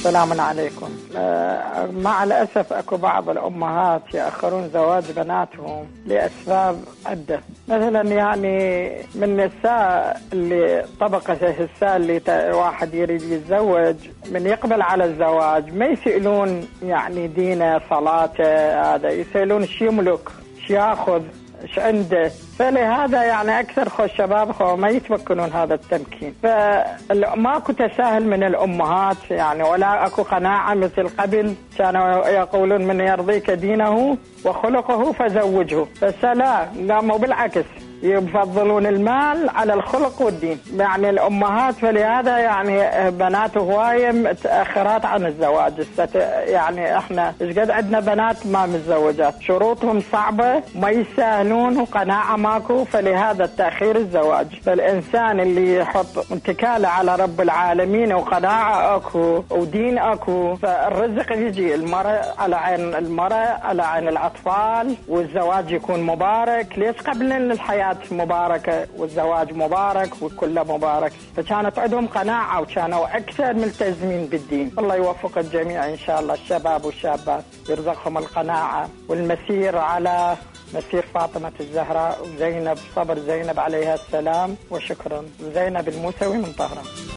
سلام عليكم. مع الأسف أكو بعض الأمهات يأخرون زواج بناتهم لأسباب عدة. مثلا يعني من النساء اللي طبقة النساء اللي واحد يريد يتزوج، من يقبل على الزواج ما يسألون يعني دينه صلاته، هذا يسألون شو يملك، شو ياخذ، ايش عنده. فلهذا يعني اكثر الشباب ما يتمكنون هذا التمكين، فماكو تساهل من الامهات يعني، ولا اكو قناعه مثل قبل كانوا يقولون من يرضيك دينه وخلقه فزوجه، بس لا، قاموا بالعكس يفضلون المال على الخلق والدين يعني الأمهات. فلهذا يعني بنات هواية متأخرات عن الزواج. يعني احنا ايش قد عندنا بنات ما متزوجات، شروطهم صعبة ما يساهلون وقناعة ماكو، فلهذا التأخير الزواج. فالإنسان اللي يحط اتكاله على رب العالمين وقناعة اكو ودين اكو، فالرزق يجي. المرأة على عين المرأة، على عين الأطفال، والزواج يكون مبارك. ليش قبل الحياة مباركة والزواج مبارك وكله مبارك؟ فكانت عندهم قناعة وكانوا أكثر ملتزمين بالدين. الله يوفق الجميع إن شاء الله، الشباب والشابات يرزقهم القناعة والمسير على مسير فاطمة الزهراء وزينب، صبر زينب عليها السلام، وشكرا. زينب الموسوي من طهران.